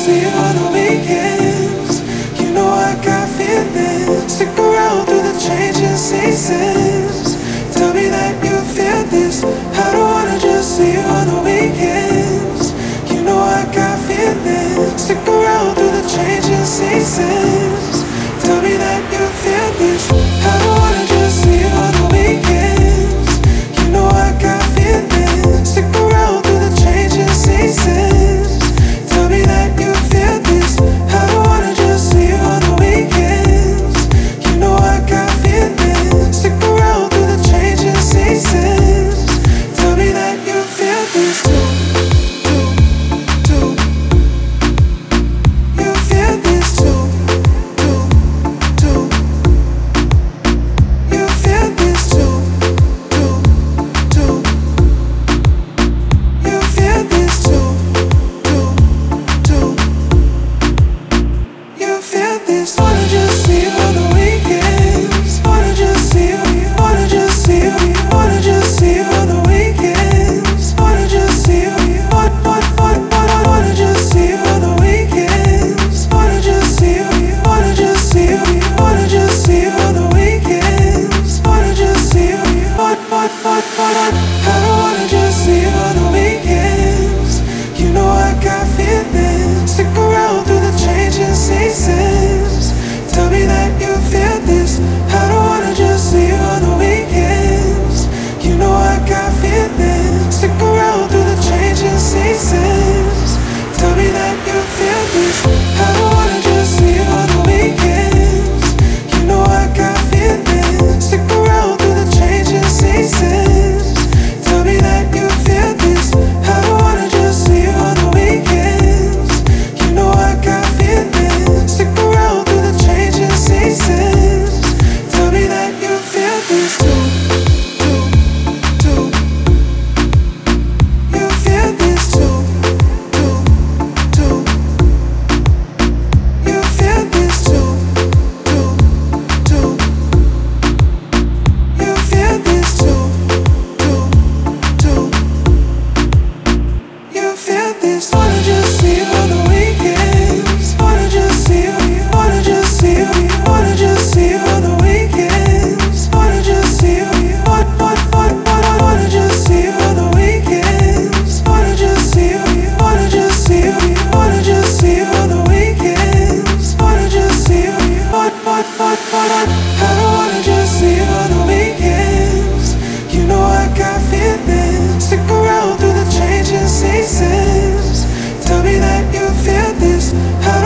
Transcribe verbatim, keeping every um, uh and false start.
see you on the weekends. You know I got feelings. Stick around through the changing seasons. Tell me that you feel this. I don't wanna just see you on the weekends. You know I got feelings. Stick around through the changing seasons. Tell me that you feel this. I don't wanna just see you on the weekends. You know I got feelings. Stick around through the changing seasons. Tell me that you feel this. I don't wanna just see you on the weekends. You know I got feelings. Stick around through the changing seasons. Tell me that you feel this too. Stick around through the changing seasons. Tell me that you feel this.